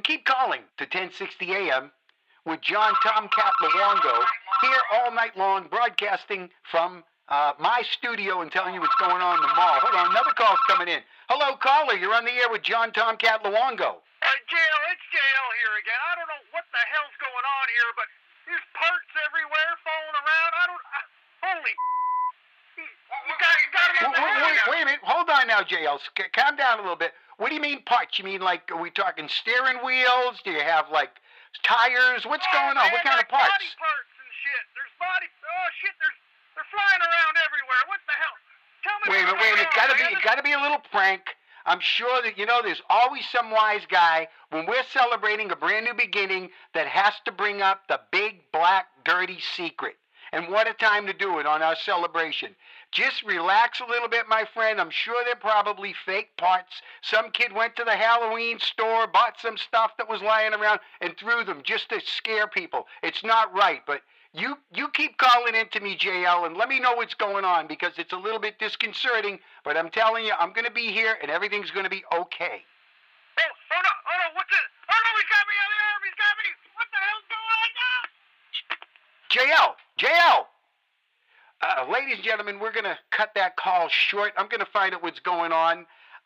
And keep calling to 1060 AM with John Tomcat Luongo here all night long, broadcasting from my studio and telling you what's going on in the mall. Hold on, another call's coming in. Hello, caller. You're on the air with John Tomcat Luongo. JL, it's JL here again. I don't know what the hell's going on here, but there's parts everywhere falling around. Holy. You got him. Wait a minute. Hold on now, JL. Calm down a little bit. What do you mean parts? You mean like, are we talking steering wheels? Do you have like tires? What's going on? What kind of parts? Body parts and shit. There's body. Oh shit. They're flying around everywhere. What the hell? Tell me. Wait a minute. It gotta be a little prank. I'm sure that, there's always some wise guy when we're celebrating a brand new beginning that has to bring up the big, black, dirty secret. And what a time to do it on our celebration. Just relax a little bit, my friend. I'm sure they're probably fake parts. Some kid went to the Halloween store, bought some stuff that was lying around, and threw them just to scare people. It's not right, but you keep calling in to me, JL, and let me know what's going on, because it's a little bit disconcerting, but I'm telling you, I'm going to be here, and everything's going to be okay. Oh no, what's it? Oh no, he's got me on the arm, he's got me! What the hell's going on now? JL! Ladies and gentlemen, we're going to cut that call short. I'm going to find out what's going on.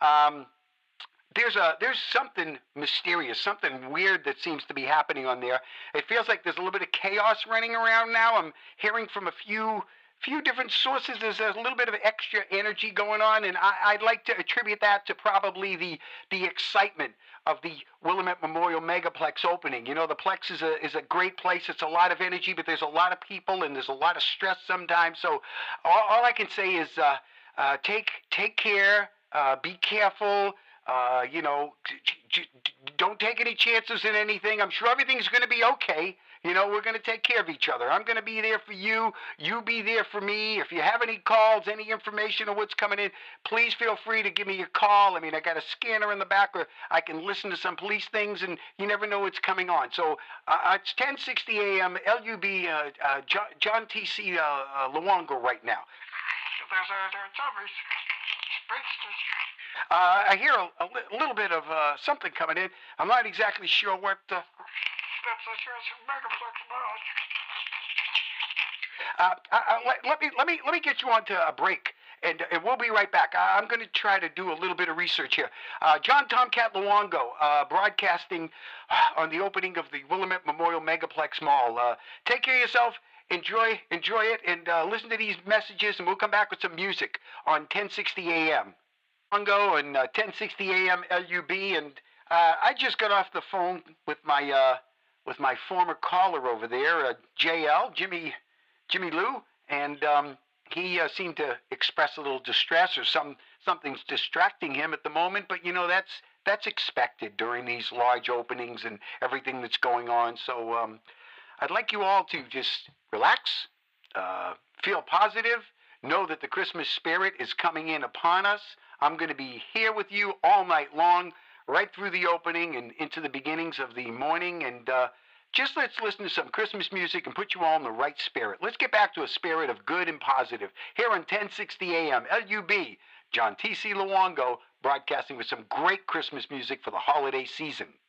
There's something mysterious, something weird that seems to be happening on there. It feels like there's a little bit of chaos running around now. I'm hearing from a few different sources. There's a little bit of extra energy going on, and I'd like to attribute that to probably the excitement of the Willamette Memorial Megaplex opening. The Plex is a great place. It's a lot of energy, but there's a lot of people, and there's a lot of stress sometimes. So all I can say is take care, be careful. Don't take any chances in anything. I'm sure everything's going to be okay. We're going to take care of each other. I'm going to be there for you. You be there for me. If you have any calls, any information on what's coming in, please feel free to give me a call. I mean, I got a scanner in the back where I can listen to some police things, and you never know what's coming on. So it's 1060 AM, LUB, John T.C. Luongo right now. I hear a little bit of something coming in. I'm not exactly sure what. Let me get you on to a break, and we'll be right back. I'm going to try to do a little bit of research here. John Tomcat Luongo, broadcasting on the opening of the Willamette Memorial Megaplex Mall. Take care of yourself. Enjoy it, and listen to these messages, and we'll come back with some music on 1060 AM. Luongo and 1060 AM LUB, and I just got off the phone with my former caller over there, JL, Jimmy Lou, and he seemed to express a little distress, or something's distracting him at the moment. But that's expected during these large openings and everything that's going on. So I'd like you all to just relax, feel positive, know that the Christmas spirit is coming in upon us. I'm going to be here with you all night long, right through the opening and into the beginnings of the morning. And just let's listen to some Christmas music and put you all in the right spirit. Let's get back to a spirit of good and positive. Here on 1060 AM, LUB, John T.C. Luongo, broadcasting with some great Christmas music for the holiday season.